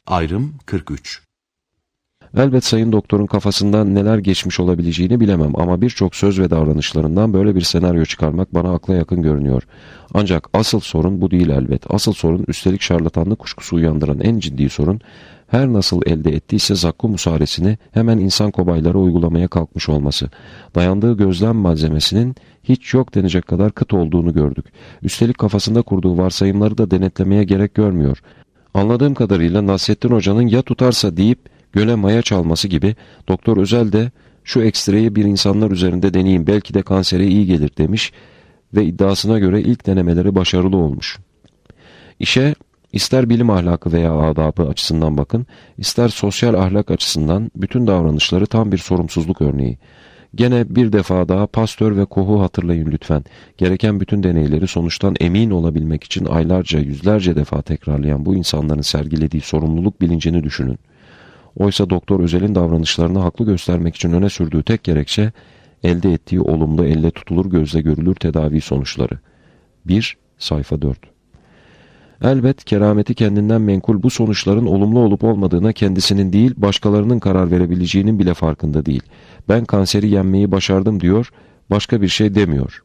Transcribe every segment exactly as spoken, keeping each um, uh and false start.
Ayrım kırk üç. Elbet sayın doktorun kafasından neler geçmiş olabileceğini bilemem ama birçok söz ve davranışlarından böyle bir senaryo çıkarmak bana akla yakın görünüyor. Ancak asıl sorun bu değil elbet. Asıl sorun, üstelik şarlatanlık kuşkusu uyandıran en ciddi sorun, her nasıl elde ettiyse zakkum usaresini hemen insan kobaylara uygulamaya kalkmış olması. Dayandığı gözlem malzemesinin hiç yok denecek kadar kıt olduğunu gördük. Üstelik kafasında kurduğu varsayımları da denetlemeye gerek görmüyor. Anladığım kadarıyla Nasrettin Hoca'nın ya tutarsa deyip göle maya çalması gibi Doktor Özel de şu ekstreyi bir insanlar üzerinde deneyeyim, belki de kansere iyi gelir demiş ve iddiasına göre ilk denemeleri başarılı olmuş. İşe ister bilim ahlakı veya adabı açısından bakın, ister sosyal ahlak açısından bütün davranışları tam bir sorumsuzluk örneği. Gene bir defa daha Pasteur ve Koch'u hatırlayın lütfen. Gereken bütün deneyleri sonuçtan emin olabilmek için aylarca, yüzlerce defa tekrarlayan bu insanların sergilediği sorumluluk bilincini düşünün. Oysa Doktor Özel'in davranışlarını haklı göstermek için öne sürdüğü tek gerekçe, elde ettiği olumlu, elle tutulur, gözle görülür tedavi sonuçları. bir. Sayfa dört. Elbet kerameti kendinden menkul bu sonuçların olumlu olup olmadığına kendisinin değil, başkalarının karar verebileceğinin bile farkında değil. Ben kanseri yenmeyi başardım diyor, başka bir şey demiyor.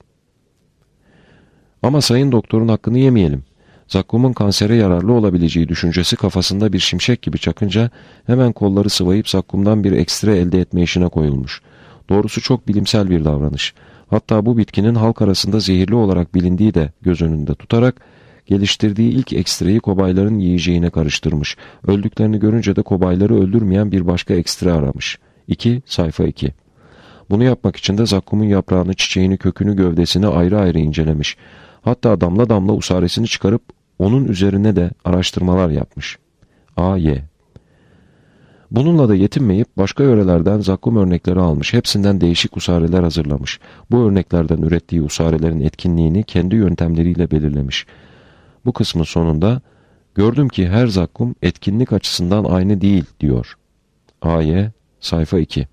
Ama sayın doktorun hakkını yemeyelim. Zakkumun kansere yararlı olabileceği düşüncesi kafasında bir şimşek gibi çakınca hemen kolları sıvayıp zakkumdan bir ekstre elde etme işine koyulmuş. Doğrusu çok bilimsel bir davranış. Hatta bu bitkinin halk arasında zehirli olarak bilindiği de göz önünde tutarak geliştirdiği ilk ekstreyi kobayların yiyeceğine karıştırmış. Öldüklerini görünce de kobayları öldürmeyen bir başka ekstre aramış. iki. Sayfa iki. Bunu yapmak için de zakkumun yaprağını, çiçeğini, kökünü, gövdesini ayrı ayrı incelemiş. Hatta damla damla usaresini çıkarıp onun üzerine de araştırmalar yapmış. A Y Bununla da yetinmeyip başka yörelerden zakkum örnekleri almış. Hepsinden değişik usareler hazırlamış. Bu örneklerden ürettiği usarelerin etkinliğini kendi yöntemleriyle belirlemiş. Bu kısmın sonunda gördüm ki her zakkum etkinlik açısından aynı değil diyor. A Y Sayfa iki.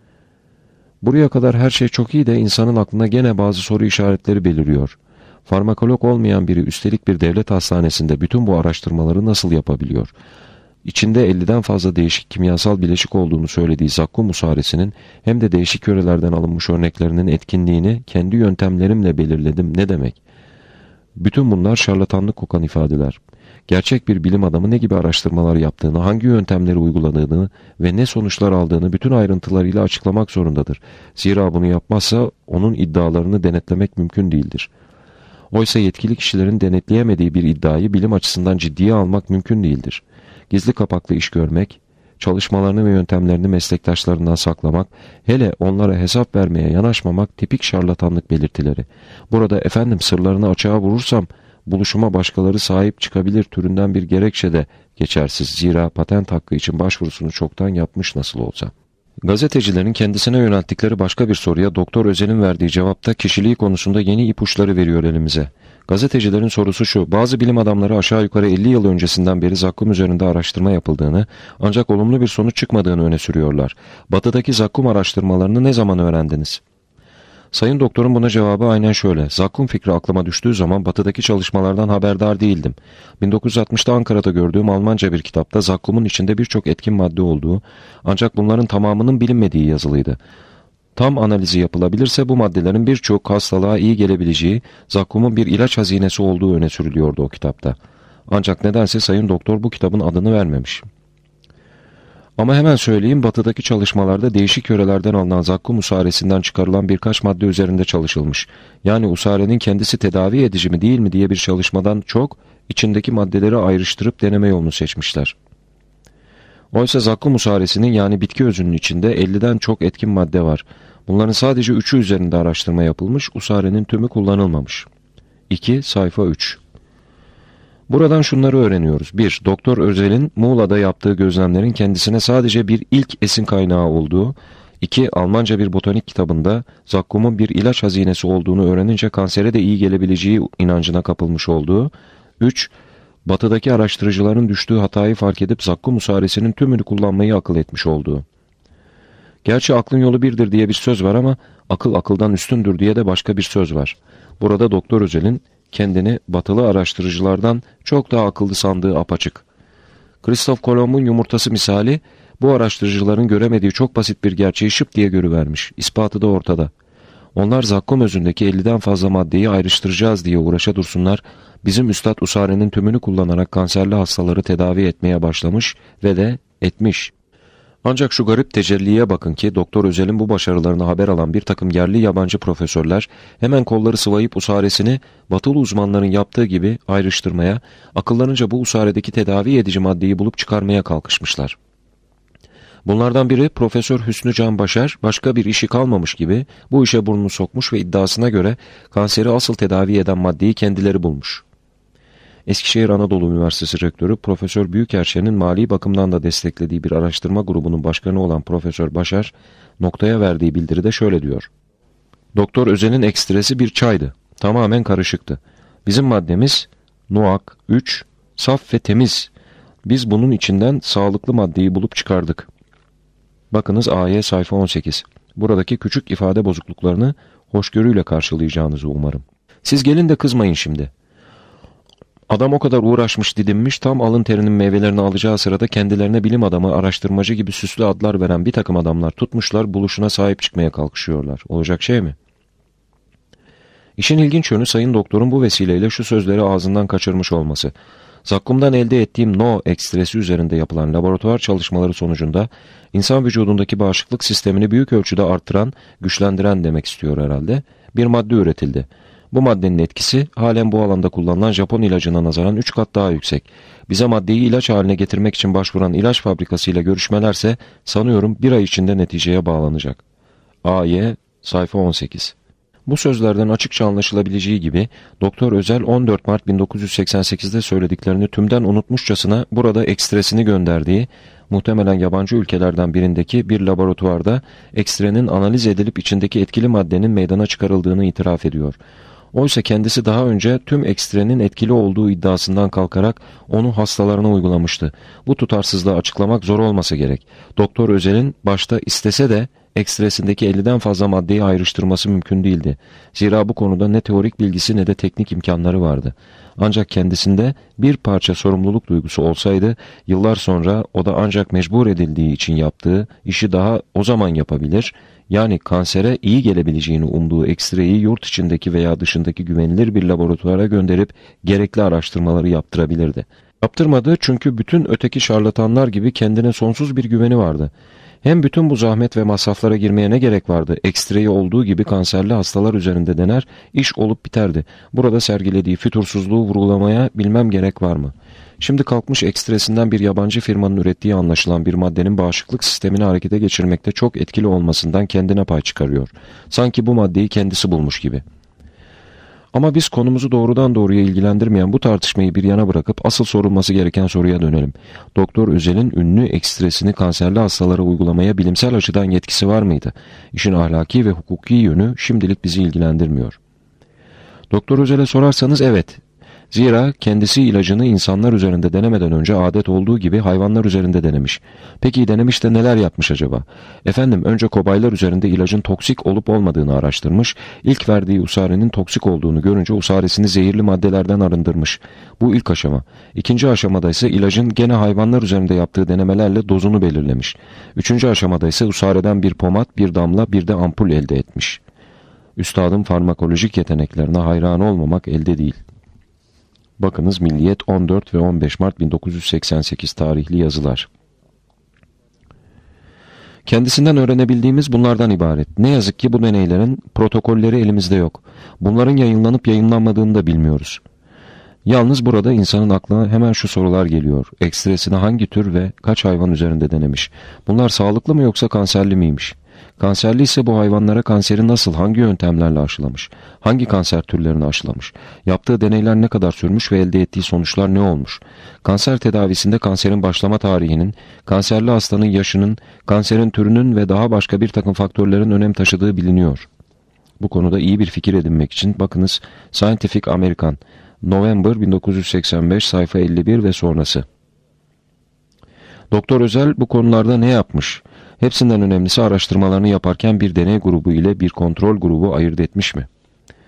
Buraya kadar her şey çok iyi de insanın aklına gene bazı soru işaretleri beliriyor. Farmakolog olmayan biri üstelik bir devlet hastanesinde bütün bu araştırmaları nasıl yapabiliyor? İçinde elliden fazla değişik kimyasal bileşik olduğunu söylediği zakkum usaresinin hem de değişik yörelerden alınmış örneklerinin etkinliğini kendi yöntemlerimle belirledim ne demek? Bütün bunlar şarlatanlık kokan ifadeler. Gerçek bir bilim adamı ne gibi araştırmalar yaptığını, hangi yöntemleri uyguladığını ve ne sonuçlar aldığını bütün ayrıntılarıyla açıklamak zorundadır. Zira bunu yapmazsa onun iddialarını denetlemek mümkün değildir. Oysa yetkili kişilerin denetleyemediği bir iddiayı bilim açısından ciddiye almak mümkün değildir. Gizli kapaklı iş görmek, çalışmalarını ve yöntemlerini meslektaşlarından saklamak, hele onlara hesap vermeye yanaşmamak tipik şarlatanlık belirtileri. Burada efendim sırlarını açığa vurursam buluşuma başkaları sahip çıkabilir türünden bir gerekçe de geçersiz. Zira patent hakkı için başvurusunu çoktan yapmış nasıl olsa. Gazetecilerin kendisine yönelttikleri başka bir soruya Doktor Özel'in verdiği cevapta kişiliği konusunda yeni ipuçları veriyor elimize. Gazetecilerin sorusu şu: bazı bilim adamları aşağı yukarı elli yıl öncesinden beri zakkum üzerinde araştırma yapıldığını ancak olumlu bir sonuç çıkmadığını öne sürüyorlar. Batıdaki zakkum araştırmalarını ne zaman öğrendiniz? Sayın doktorun buna cevabı aynen şöyle: zakkum fikri aklıma düştüğü zaman batıdaki çalışmalardan haberdar değildim. bin dokuz yüz altmışta Ankara'da gördüğüm Almanca bir kitapta zakkumun içinde birçok etkin madde olduğu ancak bunların tamamının bilinmediği yazılıydı. Tam analizi yapılabilirse bu maddelerin birçok hastalığa iyi gelebileceği, zakkumun bir ilaç hazinesi olduğu öne sürülüyordu o kitapta. Ancak nedense sayın doktor bu kitabın adını vermemiş. Ama hemen söyleyeyim, batıdaki çalışmalarda değişik yörelerden alınan zakkum usaresinden çıkarılan birkaç madde üzerinde çalışılmış. Yani usarenin kendisi tedavi edici mi değil mi diye bir çalışmadan çok, içindeki maddeleri ayrıştırıp deneme yolunu seçmişler. Oysa zakkum usaresinin yani bitki özünün içinde elliden çok etkin madde var. Bunların sadece üçü üzerinde araştırma yapılmış, usarenin tümü kullanılmamış. iki. Sayfa üç. Buradan şunları öğreniyoruz. bir. Doktor Özel'in Muğla'da yaptığı gözlemlerin kendisine sadece bir ilk esin kaynağı olduğu. iki. Almanca bir botanik kitabında zakkumun bir ilaç hazinesi olduğunu öğrenince kansere de iyi gelebileceği inancına kapılmış olduğu. üç. Batıdaki araştırıcıların düştüğü hatayı fark edip zakkum usaresinin tümünü kullanmayı akıl etmiş olduğu. Gerçi aklın yolu birdir diye bir söz var ama akıl akıldan üstündür diye de başka bir söz var. Burada Doktor Özel'in kendini batılı araştırıcılardan çok daha akıllı sandığı apaçık. Kristof Kolomb'un yumurtası misali bu araştırıcıların göremediği çok basit bir gerçeği şıp diye görüvermiş. İspatı da ortada. Onlar zakkum özündeki elliden fazla maddeyi ayrıştıracağız diye uğraşa dursunlar, bizim Üstad Usare'nin tümünü kullanarak kanserli hastaları tedavi etmeye başlamış ve de etmiş. Ancak şu garip tecelliye bakın ki Doktor Özel'in bu başarılarını haber alan bir takım yerli yabancı profesörler hemen kolları sıvayıp usaresini batılı uzmanların yaptığı gibi ayrıştırmaya, akıllarınca bu usaredeki tedavi edici maddeyi bulup çıkarmaya kalkışmışlar. Bunlardan biri Profesör Hüsnü Can Başar, başka bir işi kalmamış gibi bu işe burnunu sokmuş ve iddiasına göre kanseri asıl tedavi eden maddeyi kendileri bulmuş. Eskişehir Anadolu Üniversitesi Rektörü Profesör Büyükerşen'in mali bakımdan da desteklediği bir araştırma grubunun başkanı olan Profesör Başar, noktaya verdiği bildiride şöyle diyor. Doktor Özel'in ekstresi bir çaydı. Tamamen karışıktı. Bizim maddemiz Nuak üç, saf ve temiz. Biz bunun içinden sağlıklı maddeyi bulup çıkardık. Bakınız A Y sayfa on sekiz. Buradaki küçük ifade bozukluklarını hoşgörüyle karşılayacağınızı umarım. Siz gelin de kızmayın şimdi. Adam o kadar uğraşmış didinmiş, tam alın terinin meyvelerini alacağı sırada kendilerine bilim adamı, araştırmacı gibi süslü adlar veren bir takım adamlar tutmuşlar, buluşuna sahip çıkmaya kalkışıyorlar. Olacak şey mi? İşin ilginç yönü Sayın Doktor'un bu vesileyle şu sözleri ağzından kaçırmış olması. Zakkumdan elde ettiğim No ekstresi üzerinde yapılan laboratuvar çalışmaları sonucunda insan vücudundaki bağışıklık sistemini büyük ölçüde arttıran, güçlendiren demek istiyor herhalde, bir madde üretildi. Bu maddenin etkisi halen bu alanda kullanılan Japon ilacına nazaran üç kat daha yüksek. Bize maddeyi ilaç haline getirmek için başvuran ilaç fabrikasıyla görüşmelerse sanıyorum bir ay içinde neticeye bağlanacak. A Y sayfa on sekiz. Bu sözlerden açıkça anlaşılabileceği gibi Doktor Özel on dört Mart bin dokuz yüz seksen sekiz'de söylediklerini tümden unutmuşçasına burada ekstresini gönderdiği, muhtemelen yabancı ülkelerden birindeki bir laboratuvarda ekstrenin analiz edilip içindeki etkili maddenin meydana çıkarıldığını itiraf ediyor. Oysa kendisi daha önce tüm ekstrenin etkili olduğu iddiasından kalkarak onu hastalarına uygulamıştı. Bu tutarsızlığı açıklamak zor olmasa gerek. Doktor Özel'in başta istese de ekstresindeki elliden fazla maddeyi ayrıştırması mümkün değildi. Zira bu konuda ne teorik bilgisi ne de teknik imkanları vardı. Ancak kendisinde bir parça sorumluluk duygusu olsaydı, yıllar sonra o da ancak mecbur edildiği için yaptığı işi daha o zaman yapabilir, yani kansere iyi gelebileceğini umduğu ekstreyi yurt içindeki veya dışındaki güvenilir bir laboratuvara gönderip gerekli araştırmaları yaptırabilirdi. Yaptırmadı çünkü bütün öteki şarlatanlar gibi kendine sonsuz bir güveni vardı. Hem bütün bu zahmet ve masraflara girmeye ne gerek vardı? Ekstreyi olduğu gibi kanserli hastalar üzerinde dener, iş olup biterdi. Burada sergilediği fütursuzluğu vurgulamaya bilmem gerek var mı? Şimdi kalkmış ekstresinden bir yabancı firmanın ürettiği anlaşılan bir maddenin bağışıklık sistemini harekete geçirmekte çok etkili olmasından kendine pay çıkarıyor. Sanki bu maddeyi kendisi bulmuş gibi. Ama biz konumuzu doğrudan doğruya ilgilendirmeyen bu tartışmayı bir yana bırakıp asıl sorulması gereken soruya dönelim. Doktor Özel'in ünlü ekstresini kanserli hastalara uygulamaya bilimsel açıdan yetkisi var mıydı? İşin ahlaki ve hukuki yönü şimdilik bizi ilgilendirmiyor. Doktor Özel'e sorarsanız evet. Zira kendisi ilacını insanlar üzerinde denemeden önce adet olduğu gibi hayvanlar üzerinde denemiş. Peki denemiş de neler yapmış acaba? Efendim önce kobaylar üzerinde ilacın toksik olup olmadığını araştırmış, ilk verdiği usarenin toksik olduğunu görünce usaresini zehirli maddelerden arındırmış. Bu ilk aşama. İkinci aşamada ise ilacın gene hayvanlar üzerinde yaptığı denemelerle dozunu belirlemiş. Üçüncü aşamada ise usareden bir pomat, bir damla, bir de ampul elde etmiş. Üstadın farmakolojik yeteneklerine hayran olmamak elde değil. Bakınız Milliyet on dört ve on beş Mart bin dokuz yüz seksen sekiz tarihli yazılar. Kendisinden öğrenebildiğimiz bunlardan ibaret. Ne yazık ki bu deneylerin protokolleri elimizde yok. Bunların yayınlanıp yayınlanmadığını da bilmiyoruz. Yalnız burada insanın aklına hemen şu sorular geliyor. Ekstresini hangi tür ve kaç hayvan üzerinde denemiş? Bunlar sağlıklı mı yoksa kanserli miymiş? Kanserli ise bu hayvanlara kanseri nasıl, hangi yöntemlerle aşılamış? Hangi kanser türlerini aşılamış? Yaptığı deneyler ne kadar sürmüş ve elde ettiği sonuçlar ne olmuş? Kanser tedavisinde kanserin başlama tarihinin, kanserli hastanın yaşının, kanserin türünün ve daha başka bir takım faktörlerin önem taşıdığı biliniyor. Bu konuda iyi bir fikir edinmek için bakınız Scientific American, November bin dokuz yüz seksen beş sayfa elli bir ve sonrası. Doktor Özel bu konularda ne yapmış? Hepsinden önemlisi araştırmalarını yaparken bir deney grubu ile bir kontrol grubu ayırt etmiş mi?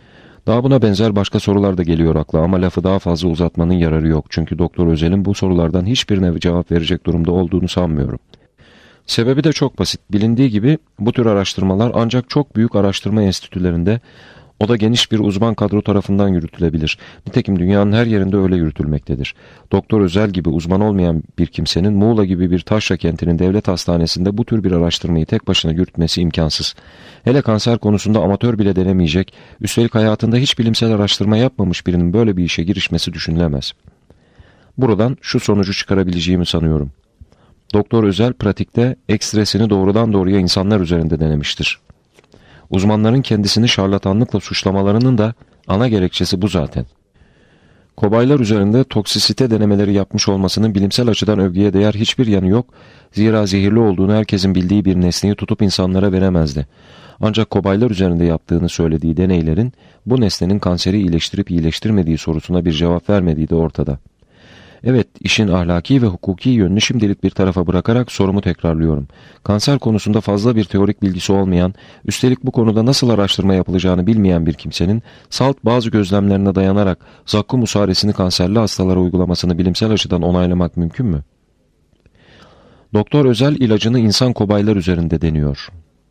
Daha buna benzer başka sorular da geliyor akla ama lafı daha fazla uzatmanın yararı yok. Çünkü Doktor Özel'in bu sorulardan hiçbirine cevap verecek durumda olduğunu sanmıyorum. Sebebi de çok basit. Bilindiği gibi bu tür araştırmalar ancak çok büyük araştırma enstitülerinde, o da geniş bir uzman kadro tarafından yürütülebilir. Nitekim dünyanın her yerinde öyle yürütülmektedir. Doktor Özel gibi uzman olmayan bir kimsenin Muğla gibi bir taşra kentinin devlet hastanesinde bu tür bir araştırmayı tek başına yürütmesi imkansız. Hele kanser konusunda amatör bile denemeyecek, üstelik hayatında hiç bilimsel araştırma yapmamış birinin böyle bir işe girişmesi düşünülemez. Buradan şu sonucu çıkarabileceğimi sanıyorum. Doktor Özel pratikte ekstresini doğrudan doğruya insanlar üzerinde denemiştir. Uzmanların kendisini şarlatanlıkla suçlamalarının da ana gerekçesi bu zaten. Kobaylar üzerinde toksisite denemeleri yapmış olmasının bilimsel açıdan övgüye değer hiçbir yanı yok, zira zehirli olduğunu herkesin bildiği bir nesneyi tutup insanlara veremezdi. Ancak kobaylar üzerinde yaptığını söylediği deneylerin bu nesnenin kanseri iyileştirip iyileştirmediği sorusuna bir cevap vermediği de ortada. Evet, işin ahlaki ve hukuki yönünü şimdilik bir tarafa bırakarak sorumu tekrarlıyorum. Kanser konusunda fazla bir teorik bilgisi olmayan, üstelik bu konuda nasıl araştırma yapılacağını bilmeyen bir kimsenin, salt bazı gözlemlerine dayanarak zakkum usaresini kanserli hastalara uygulamasını bilimsel açıdan onaylamak mümkün mü? Doktor Özel ilacını insan kobaylar üzerinde deniyor.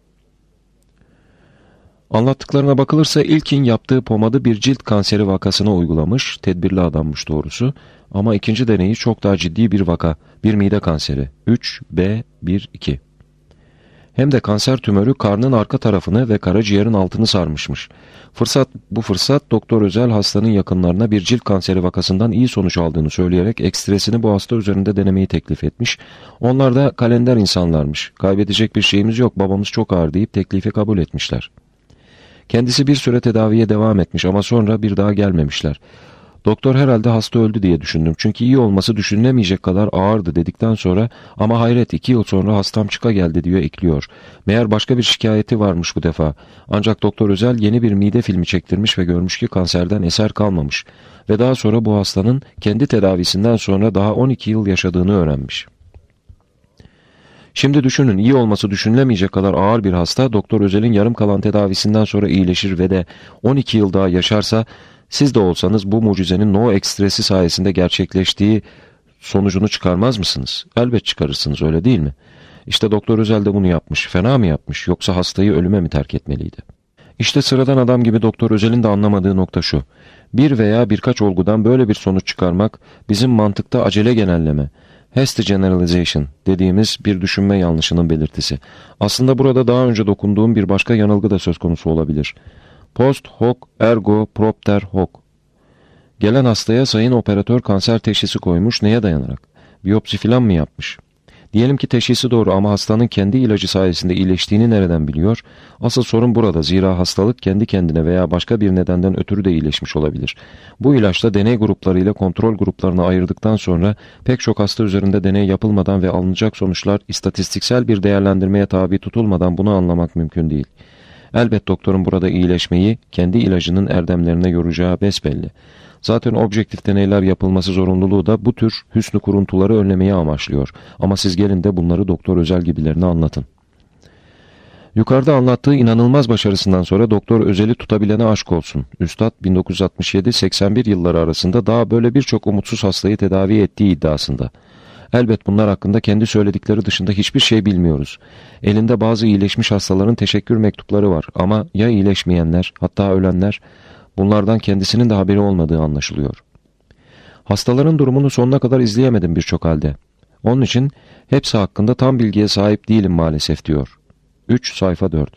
Anlattıklarına bakılırsa ilkin yaptığı pomadı bir cilt kanseri vakasına uygulamış, tedbirli adammış doğrusu, ama ikinci deneyi çok daha ciddi bir vaka, bir mide kanseri, üç B bir iki. Hem de kanser tümörü karnın arka tarafını ve karaciğerin altını sarmışmış. Fırsat bu fırsat Doktor Özel hastanın yakınlarına bir cilt kanseri vakasından iyi sonuç aldığını söyleyerek ekstresini bu hasta üzerinde denemeyi teklif etmiş. Onlar da kalender insanlarmış. Kaybedecek bir şeyimiz yok, babamız çok ağır deyip teklifi kabul etmişler. Kendisi bir süre tedaviye devam etmiş ama sonra bir daha gelmemişler. Doktor herhalde hasta öldü diye düşündüm. Çünkü iyi olması düşünülemeyecek kadar ağırdı dedikten sonra ama hayret iki yıl sonra hastam çıka geldi diyor ekliyor. Meğer başka bir şikayeti varmış bu defa. Ancak Doktor Özel yeni bir mide filmi çektirmiş ve görmüş ki kanserden eser kalmamış. Ve daha sonra bu hastanın kendi tedavisinden sonra daha on iki yıl yaşadığını öğrenmiş. Şimdi düşünün, iyi olması düşünülemeyecek kadar ağır bir hasta Doktor Özel'in yarım kalan tedavisinden sonra iyileşir ve de on iki yıl daha yaşarsa, siz de olsanız bu mucizenin no ekstresi sayesinde gerçekleştiği sonucunu çıkarmaz mısınız? Elbet çıkarırsınız, öyle değil mi? İşte Doktor Özel de bunu yapmış. Fena mı yapmış, yoksa hastayı ölüme mi terk etmeliydi? İşte sıradan adam gibi Doktor Özel'in de anlamadığı nokta şu. Bir veya birkaç olgudan böyle bir sonuç çıkarmak bizim mantıkta acele genelleme, hasty generalization dediğimiz bir düşünme yanlışının belirtisi. Aslında burada daha önce dokunduğum bir başka yanılgı da söz konusu olabilir. Post hoc ergo propter hoc. Gelen hastaya sayın operatör kanser teşhisi koymuş, neye dayanarak? Biyopsi filan mı yapmış? Diyelim ki teşhisi doğru ama hastanın kendi ilacı sayesinde iyileştiğini nereden biliyor? Asıl sorun burada, zira hastalık kendi kendine veya başka bir nedenden ötürü de iyileşmiş olabilir. Bu ilaçla deney grupları ile kontrol gruplarını ayırdıktan sonra pek çok hasta üzerinde deney yapılmadan ve alınacak sonuçlar istatistiksel bir değerlendirmeye tabi tutulmadan bunu anlamak mümkün değil. Elbet doktorun burada iyileşmeyi kendi ilacının erdemlerine yoracağı besbelli. Zaten objektif deneyler yapılması zorunluluğu da bu tür hüsnü kuruntuları önlemeyi amaçlıyor. Ama siz gelin de bunları Doktor Özel gibilerine anlatın. Yukarıda anlattığı inanılmaz başarısından sonra Doktor Özel'i tutabilene aşk olsun. Üstad bin dokuz yüz altmış yedi seksen bir yılları arasında daha böyle birçok umutsuz hastayı tedavi ettiği iddiasında. Elbet bunlar hakkında kendi söyledikleri dışında hiçbir şey bilmiyoruz. Elinde bazı iyileşmiş hastaların teşekkür mektupları var ama ya iyileşmeyenler, hatta ölenler, bunlardan kendisinin de haberi olmadığı anlaşılıyor. Hastaların durumunu sonuna kadar izleyemedim birçok halde. Onun için hepsi hakkında tam bilgiye sahip değilim maalesef diyor. üç sayfa dört.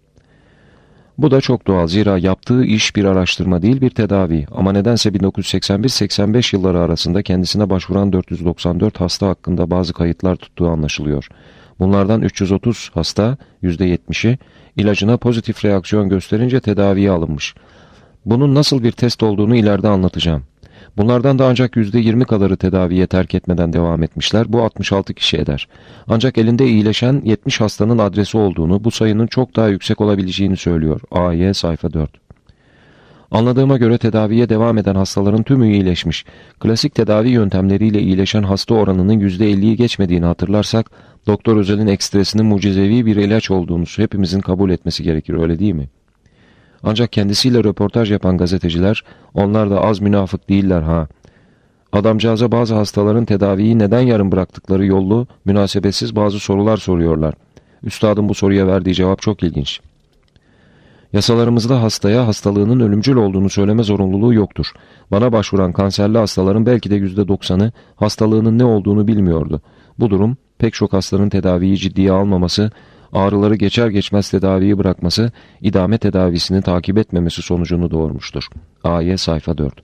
Bu da çok doğal, zira yaptığı iş bir araştırma değil bir tedavi ama nedense bin dokuz yüz seksen bir seksen beş yılları arasında kendisine başvuran dört yüz doksan dört hasta hakkında bazı kayıtlar tuttuğu anlaşılıyor. Bunlardan üç yüz otuz hasta, yüzde yetmişi, ilacına pozitif reaksiyon gösterince tedaviye alınmış. Bunun nasıl bir test olduğunu ileride anlatacağım. Bunlardan da ancak yüzde yirmi kadarı tedaviye terk etmeden devam etmişler. Bu altmış altı kişi eder. Ancak elinde iyileşen yetmiş hastanın adresi olduğunu, bu sayının çok daha yüksek olabileceğini söylüyor. A Y sayfa dört. Anladığıma göre tedaviye devam eden hastaların tümü iyileşmiş. Klasik tedavi yöntemleriyle iyileşen hasta oranının yüzde elliyi geçmediğini hatırlarsak, Doktor Özel'in ekstresinin mucizevi bir ilaç olduğunu hepimizin kabul etmesi gerekir, öyle değil mi? Ancak kendisiyle röportaj yapan gazeteciler, onlar da az münafık değiller ha. Adamcağıza bazı hastaların tedaviyi neden yarım bıraktıkları yollu, münasebetsiz bazı sorular soruyorlar. Üstadın bu soruya verdiği cevap çok ilginç. Yasalarımızda hastaya hastalığının ölümcül olduğunu söyleme zorunluluğu yoktur. Bana başvuran kanserli hastaların belki de yüzde doksanı hastalığının ne olduğunu bilmiyordu. Bu durum pek çok hastanın tedaviyi ciddiye almaması, ağrıları geçer geçmez tedaviyi bırakması, idame tedavisini takip etmemesi sonucunu doğurmuştur. A Y sayfa dört.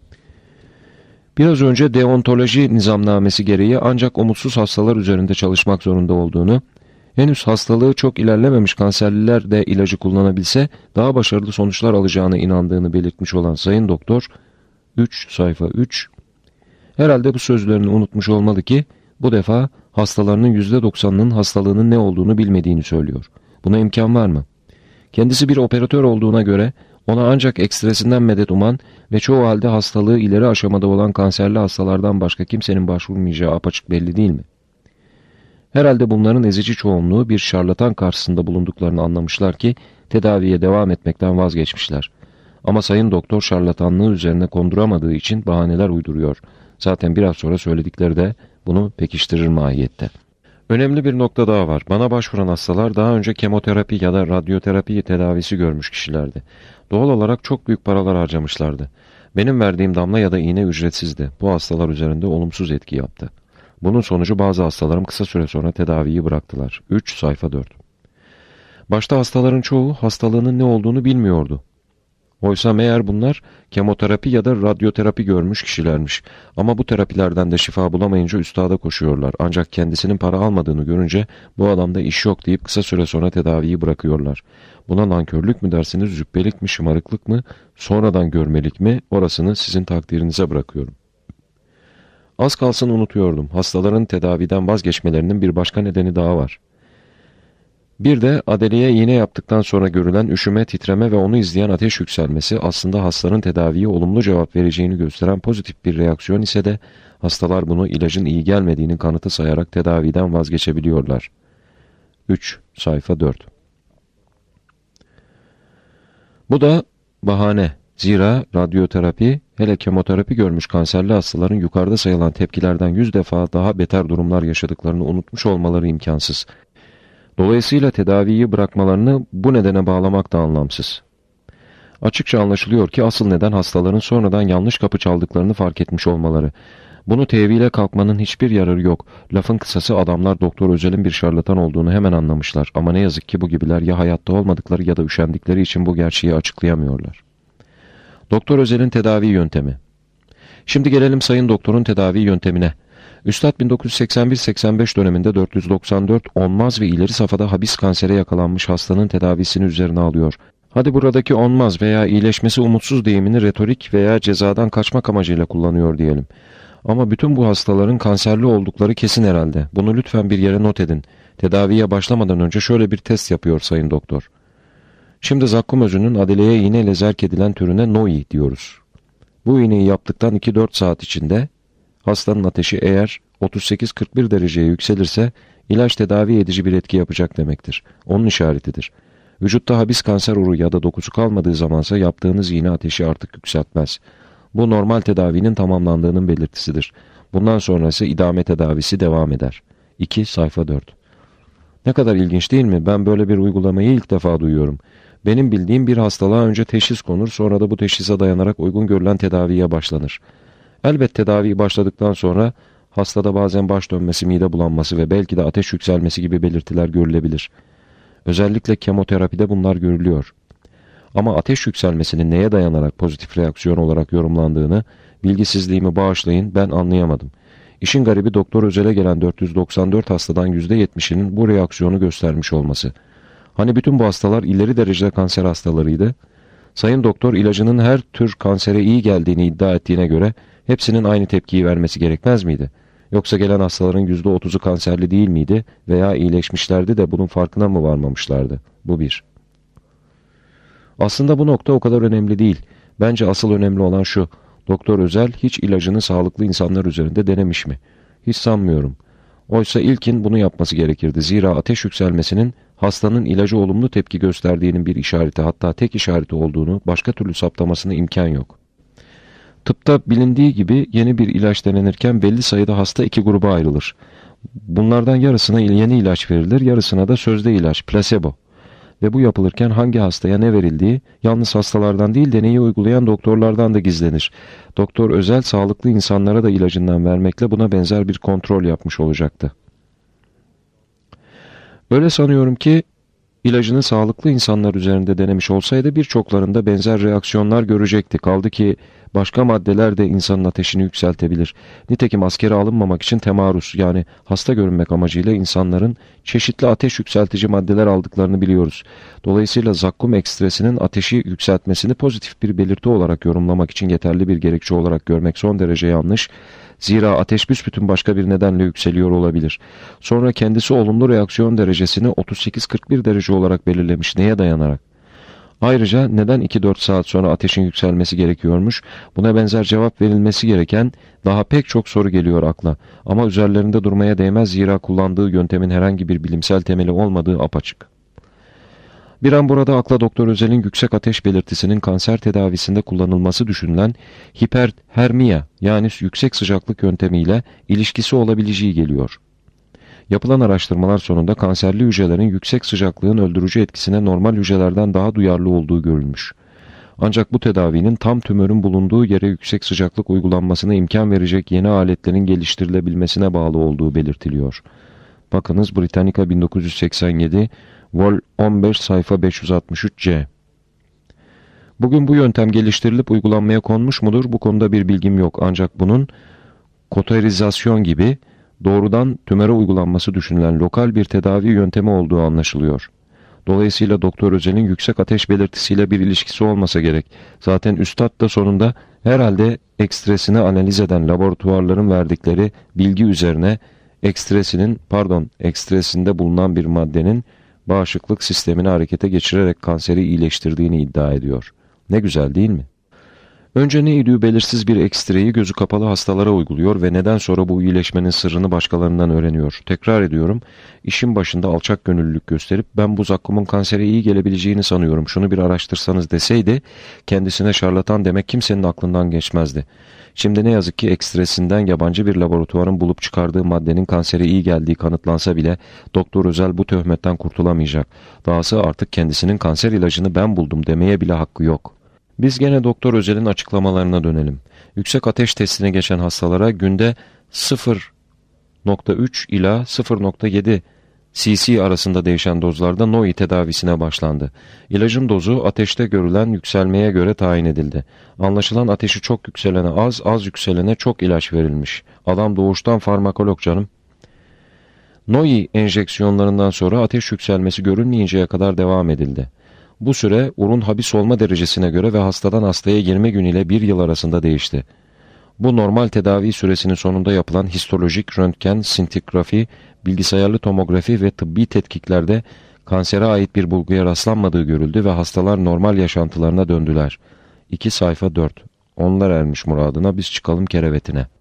Biraz önce deontoloji nizamnamesi gereği ancak umutsuz hastalar üzerinde çalışmak zorunda olduğunu, henüz hastalığı çok ilerlememiş kanserliler de ilacı kullanabilse daha başarılı sonuçlar alacağına inandığını belirtmiş olan Sayın Doktor, üç sayfa üç, herhalde bu sözlerini unutmuş olmalı ki, bu defa hastalarının yüzde doksanının hastalığının ne olduğunu bilmediğini söylüyor. Buna imkan var mı? Kendisi bir operatör olduğuna göre, ona ancak ekstresinden medet uman ve çoğu halde hastalığı ileri aşamada olan kanserli hastalardan başka kimsenin başvurmayacağı apaçık belli değil mi? Herhalde bunların ezici çoğunluğu bir şarlatan karşısında bulunduklarını anlamışlar ki tedaviye devam etmekten vazgeçmişler. Ama Sayın Doktor şarlatanlığı üzerine konduramadığı için bahaneler uyduruyor. Zaten biraz sonra söyledikleri de bunu pekiştirir mahiyette. Önemli bir nokta daha var. Bana başvuran hastalar daha önce kemoterapi ya da radyoterapi tedavisi görmüş kişilerdi. Doğal olarak çok büyük paralar harcamışlardı. Benim verdiğim damla ya da iğne ücretsizdi. Bu hastalar üzerinde olumsuz etki yaptı. Bunun sonucu bazı hastalarım kısa süre sonra tedaviyi bıraktılar. üç sayfa dört. Başta hastaların çoğu hastalığının ne olduğunu bilmiyordu. Oysa meğer bunlar kemoterapi ya da radyoterapi görmüş kişilermiş. Ama bu terapilerden de şifa bulamayınca üstada koşuyorlar. Ancak kendisinin para almadığını görünce bu adamda iş yok deyip kısa süre sonra tedaviyi bırakıyorlar. Buna nankörlük mü dersiniz, züppelik mi, şımarıklık mı, sonradan görmelik mi, orasını sizin takdirinize bırakıyorum. Az kalsın unutuyordum. Hastaların tedaviden vazgeçmelerinin bir başka nedeni daha var. Bir de adeleye iğne yaptıktan sonra görülen üşüme, titreme ve onu izleyen ateş yükselmesi aslında hastanın tedaviye olumlu cevap vereceğini gösteren pozitif bir reaksiyon ise de hastalar bunu ilacın iyi gelmediğinin kanıtı sayarak tedaviden vazgeçebiliyorlar. üç sayfa dört. Bu da bahane. Zira radyoterapi, hele kemoterapi görmüş kanserli hastaların yukarıda sayılan tepkilerden yüz defa daha beter durumlar yaşadıklarını unutmuş olmaları imkansız. Dolayısıyla tedaviyi bırakmalarını bu nedene bağlamak da anlamsız. Açıkça anlaşılıyor ki asıl neden hastaların sonradan yanlış kapı çaldıklarını fark etmiş olmaları. Bunu tevhile kalkmanın hiçbir yararı yok. Lafın kısası adamlar Doktor Özel'in bir şarlatan olduğunu hemen anlamışlar. Ama ne yazık ki bu gibiler ya hayatta olmadıkları ya da üşendikleri için bu gerçeği açıklayamıyorlar. Doktor Özel'in tedavi yöntemi. Şimdi gelelim Sayın Doktor'un tedavi yöntemine. Üstad bin dokuz yüz seksen bir seksen beş döneminde dört yüz doksan dört onmaz ve ileri safhada habis kansere yakalanmış hastanın tedavisini üzerine alıyor. Hadi buradaki onmaz veya iyileşmesi umutsuz deyimini retorik veya cezadan kaçmak amacıyla kullanıyor diyelim. Ama bütün bu hastaların kanserli oldukları kesin herhalde. Bunu lütfen bir yere not edin. Tedaviye başlamadan önce şöyle bir test yapıyor Sayın Doktor. Şimdi zakkum özünün adeleye iğneyle zerk edilen türüne N O I diyoruz. Bu iğneyi yaptıktan iki dört saat içinde hastanın ateşi eğer otuz sekiz kırk bir dereceye yükselirse ilaç tedavi edici bir etki yapacak demektir. Onun işaretidir. Vücutta habis kanser uru ya da dokusu kalmadığı zamansa yaptığınız iğne ateşi artık yükseltmez. Bu normal tedavinin tamamlandığının belirtisidir. Bundan sonrası idame tedavisi devam eder. iki sayfa dört. Ne kadar ilginç değil mi? Ben böyle bir uygulamayı ilk defa duyuyorum. Benim bildiğim bir hastalığa önce teşhis konur, sonra da bu teşhise dayanarak uygun görülen tedaviye başlanır. Elbet tedavi başladıktan sonra hastada bazen baş dönmesi, mide bulanması ve belki de ateş yükselmesi gibi belirtiler görülebilir. Özellikle kemoterapide bunlar görülüyor. Ama ateş yükselmesinin neye dayanarak pozitif reaksiyon olarak yorumlandığını, bilgisizliğimi bağışlayın, ben anlayamadım. İşin garibi Doktor Özel'e gelen dört yüz doksan dört hastadan yüzde yetmişinin bu reaksiyonu göstermiş olması. Hani bütün bu hastalar ileri derecede kanser hastalarıydı? Sayın Doktor ilacının her tür kansere iyi geldiğini iddia ettiğine göre hepsinin aynı tepkiyi vermesi gerekmez miydi? Yoksa gelen hastaların yüzde otuzu kanserli değil miydi veya iyileşmişlerdi de bunun farkına mı varmamışlardı? Bu bir. Aslında bu nokta o kadar önemli değil. Bence asıl önemli olan şu. Doktor Özel hiç ilacını sağlıklı insanlar üzerinde denemiş mi? Hiç sanmıyorum. Oysa ilkin bunu yapması gerekirdi. Zira ateş yükselmesinin hastanın ilaca olumlu tepki gösterdiğinin bir işareti, hatta tek işareti olduğunu, başka türlü saptamasına imkan yok. Tıpta bilindiği gibi yeni bir ilaç denenirken belli sayıda hasta iki gruba ayrılır. Bunlardan yarısına yeni ilaç verilir, yarısına da sözde ilaç, plasebo. Ve bu yapılırken hangi hastaya ne verildiği yalnız hastalardan değil, deneyi uygulayan doktorlardan da gizlenir. Doktor Özel sağlıklı insanlara da ilacından vermekle buna benzer bir kontrol yapmış olacaktı. Öyle sanıyorum ki ilacını sağlıklı insanlar üzerinde denemiş olsaydı birçoklarında benzer reaksiyonlar görecekti. Kaldı ki başka maddeler de insanın ateşini yükseltebilir. Nitekim askere alınmamak için temarus, yani hasta görünmek amacıyla insanların çeşitli ateş yükseltici maddeler aldıklarını biliyoruz. Dolayısıyla zakkum ekstresinin ateşi yükseltmesini pozitif bir belirti olarak yorumlamak için yeterli bir gerekçe olarak görmek son derece yanlış. Zira ateş büsbütün başka bir nedenle yükseliyor olabilir. Sonra kendisi olumlu reaksiyon derecesini otuz sekiz kırk bir derece olarak belirlemiş. Neye dayanarak? Ayrıca neden iki dört saat sonra ateşin yükselmesi gerekiyormuş? Buna benzer cevap verilmesi gereken daha pek çok soru geliyor akla. Ama üzerlerinde durmaya değmez, zira kullandığı yöntemin herhangi bir bilimsel temeli olmadığı apaçık. Bir an burada akla Doktor Özel'in yüksek ateş belirtisinin kanser tedavisinde kullanılması düşünülen hipertermia, yani yüksek sıcaklık yöntemiyle ilişkisi olabileceği geliyor. Yapılan araştırmalar sonunda kanserli hücrelerin yüksek sıcaklığın öldürücü etkisine normal hücrelerden daha duyarlı olduğu görülmüş. Ancak bu tedavinin tam tümörün bulunduğu yere yüksek sıcaklık uygulanmasına imkan verecek yeni aletlerin geliştirilebilmesine bağlı olduğu belirtiliyor. Bakınız Britannica bin dokuz yüz seksen yedi, Vol on beş sayfa beş yüz altmış üç C. Bugün bu yöntem geliştirilip uygulanmaya konmuş mudur? Bu konuda bir bilgim yok. Ancak bunun koterizasyon gibi doğrudan tümöre uygulanması düşünülen lokal bir tedavi yöntemi olduğu anlaşılıyor. Dolayısıyla Doktor Özel'in yüksek ateş belirtisiyle bir ilişkisi olmasa gerek. Zaten üstad da sonunda herhalde ekstresini analiz eden laboratuvarların verdikleri bilgi üzerine ekstresinin, pardon, ekstresinde bulunan bir maddenin bağışıklık sistemini harekete geçirerek kanseri iyileştirdiğini iddia ediyor. Ne güzel değil mi? Önce ne idüğü belirsiz bir ekstreyi gözü kapalı hastalara uyguluyor ve neden sonra bu iyileşmenin sırrını başkalarından öğreniyor. Tekrar ediyorum, işin başında alçak gönüllülük gösterip ben bu zakkumun kansere iyi gelebileceğini sanıyorum, şunu bir araştırsanız deseydi, kendisine şarlatan demek kimsenin aklından geçmezdi. Şimdi ne yazık ki ekstresinden yabancı bir laboratuvarın bulup çıkardığı maddenin kansere iyi geldiği kanıtlansa bile Doktor Özel bu töhmetten kurtulamayacak. Dahası artık kendisinin kanser ilacını ben buldum demeye bile hakkı yok. Biz gene Doktor Özel'in açıklamalarına dönelim. Yüksek ateş testine geçen hastalara günde sıfır nokta üç ila sıfır nokta yedi cc arasında değişen dozlarda N O I tedavisine başlandı. İlacın dozu ateşte görülen yükselmeye göre tayin edildi. Anlaşılan ateşi çok yükselene az, az yükselene çok ilaç verilmiş. Adam doğuştan farmakolog canım. N O I enjeksiyonlarından sonra ateş yükselmesi görülmeyinceye kadar devam edildi. Bu süre urun habis olma derecesine göre ve hastadan hastaya yirmi gün ile bir yıl arasında değişti. Bu normal tedavi süresinin sonunda yapılan histolojik, röntgen, sintigrafi, bilgisayarlı tomografi ve tıbbi tetkiklerde kansere ait bir bulguya rastlanmadığı görüldü ve hastalar normal yaşantılarına döndüler. iki sayfa dört. Onlar ermiş muradına, biz çıkalım kerevetine.